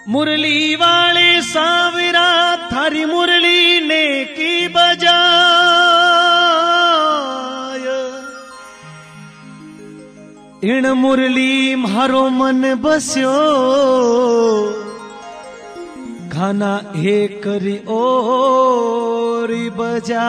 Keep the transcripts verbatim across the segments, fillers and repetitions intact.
मुरली वाले सावरा थारी मुरली ने की बजाय, इण मुरली मारो मन बस्यो, खाना हे करी ओरी बजा।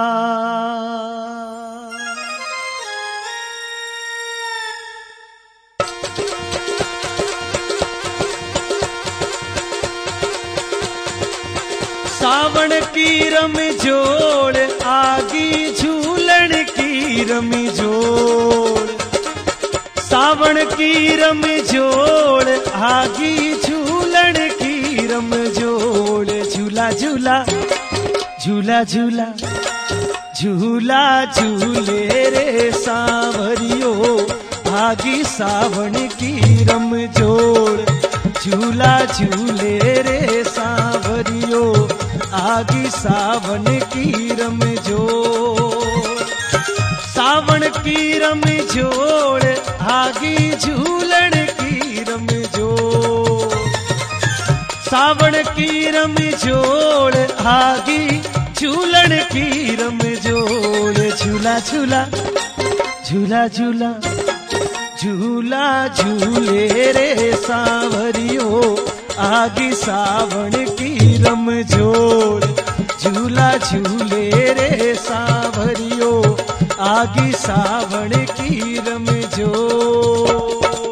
सावण की रम जोड़ आगी झूलन की रम जोड़, सावण की रम जोड़ आगी झूलन की रम जोड़। झूला झूला झूला झूला झूला झूले रे सांवरियो, आगी सावण की रम जोड़। झूला झूले रे सांवरियो, आगी सावन की रम जोड़। सावन की रम जोड़ आगी झूलन की रम जोड़, सावन की रम जोड़ आगी झूलन की रम जोड़। झूला झूला झूला झूला झूला झूले रे सांवरियो, आगी सावन की रम जोड़। झूला झूले रे सांवरियो, आगी सावन की रम जोड़।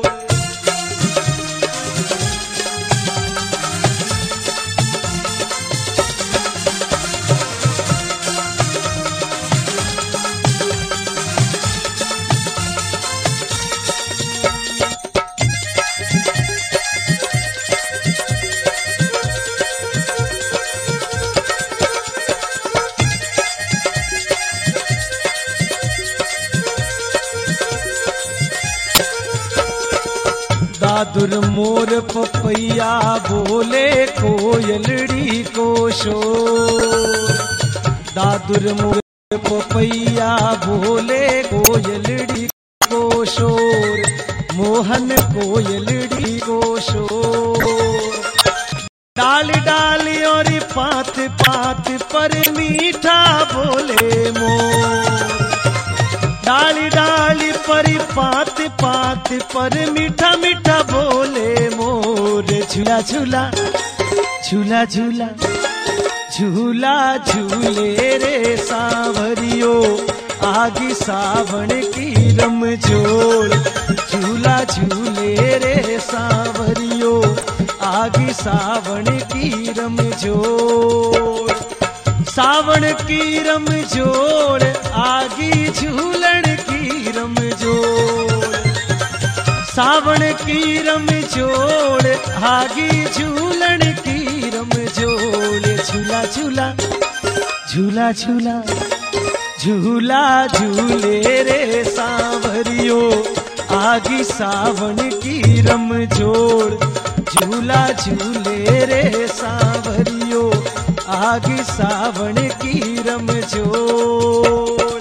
दादुर मोर पपैया बोले कोयलड़ी को शोर, दादुर मोर पपैया बोले कोयलड़ी को शोर, मोहन कोयलड़ी को शोर। डाल डाल और पात पात पर मीठा बोले मोर, डाली डाली परी पात पात पर मीठा मीठा बोले मोर। झूला झूला झूला झूला झूला झूले रे सांवरियो, आगी सावन की रम जोड़। झूला झूले रे सांवरियो, आगी सावन की रम जोड़। सावन की रम जोड़ आगी झूलन की रम जोड़, सावन की रम जोड़ आगी झूलन की रम जोड़। झूला झूला झूला झूला झूला झूले रे सांवरियो, आगी सावन की रम जोड़। झूला झूले रे सांवरियो, आगी सावन की रम जोड़।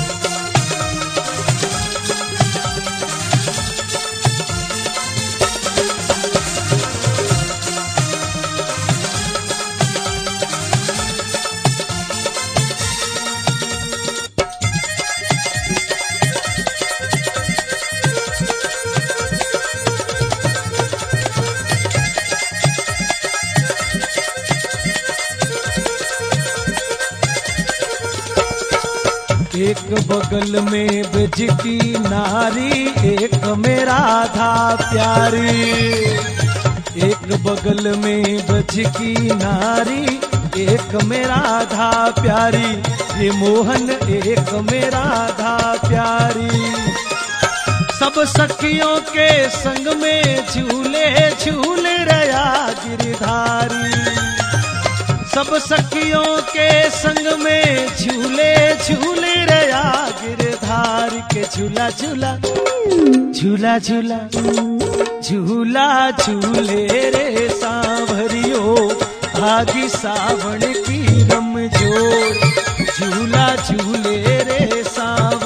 एक बगल में ब्रज की नारी, एक में राधा प्यारी। एक बगल में ब्रज की नारी, एक में राधा प्यारी। ये मोहन एक में राधा प्यारी। सब सखियों के संग में झूले झूल रहा गिरधारी। सब सखियों के संग में झूले झूल रहा गिरधारी के। झूला झूला झूला झूला झूला झूले रे सांवरियो, आगी सावन की रम जोड़। झूला झूले रे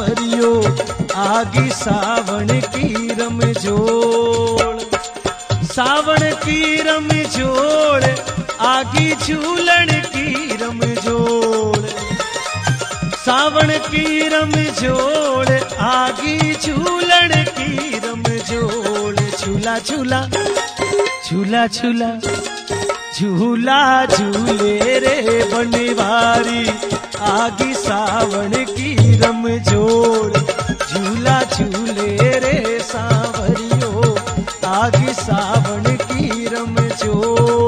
सांवरियो, आगी सावन की रम जोड़। सावण की रमझोड़ आगी झूलण की रमझोड़, सावण की रमझोड़ आगी झूलण की रमझोड़। झूला झूला झूला झूला झूला झूले रे बनवारी आगी सावण की रमझोड़। झूला झूले रे सावरियो आगी सावण की रमझोड़।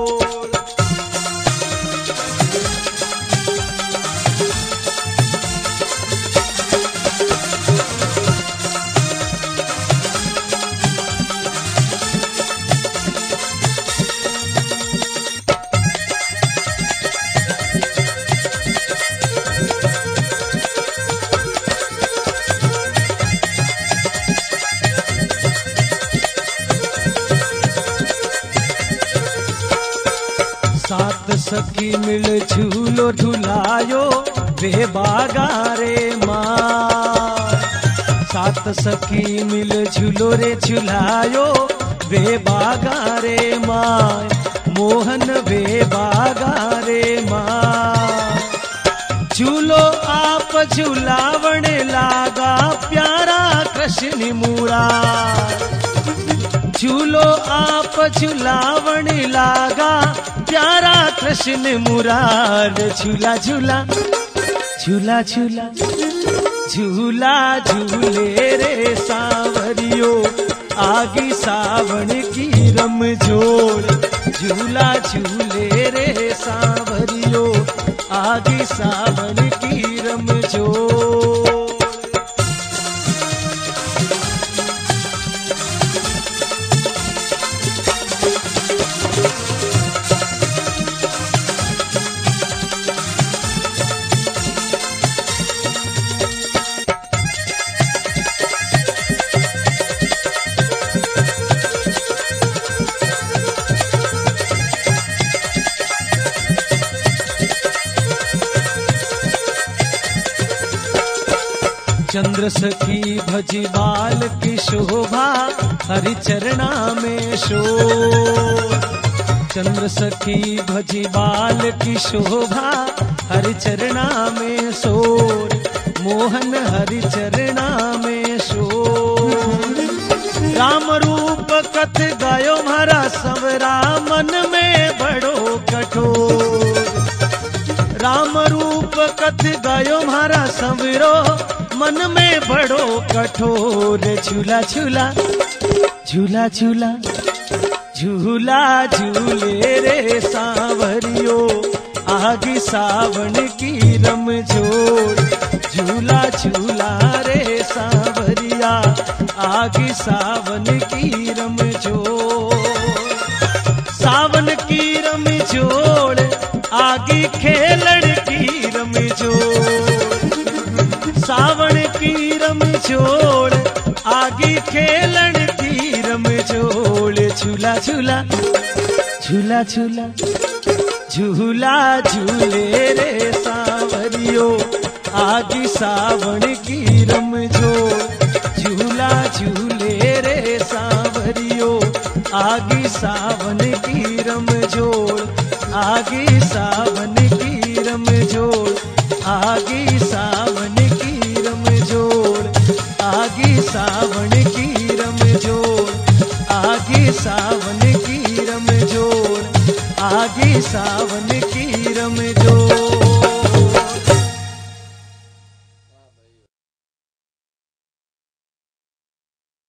सात सखी मिल झूलो झुलायो वे बागा रे माँ। सात सखी मिल झूलो रे झुलायो वे बागा रे माँ। मोहन वे बागा रे माँ। झूलो आप झूलावण लागा प्यारा कृष्ण मुरार। झूलो आप झूलावण लागा प्यारा कृष्ण मुरार। झूला झूला झूला झूला झूला झूले रे सावरियो आगी सावण की रमझोड़। झूला झूले रे सावरियो आगी सावण की रमझोड़। चंद्र सखी भजी बाल की शोभा हरि चरणा में शोर। चंद्र सखी भजी बाल की शोभा हरि चरणा में शोर। मोहन हरि चरणा में शोर। राम रूप कथ गायो म्हारा सवरा मन में बड़ो कठोर। राम रूप कथ गायो म्हारा सवरो मन में बड़ो कठोर। झूला झूला झूला झूला झूला झूले रे सावरियो आगी सावण की रमझोड़। झूला झूला रे सावरिया आगी सावन की रमझोड़। सावन की रमझोड़ आगी खेलण की रमझोड़। सावण की रमझोड़ आगी खेलण की रमझोड़। झूला झूला झूला झूला झूला झूले रे सावरियो आगी सावण की रमझोड़। झूला झूले रे सावरियो आगी सावन की रमझोड़। आगी सावन की रमझोड़। आगी सावन की रमझोड़। आगी सावन की रमझोड़। आगी सावन की रमझोड़। आगी सावन की रमझोड़।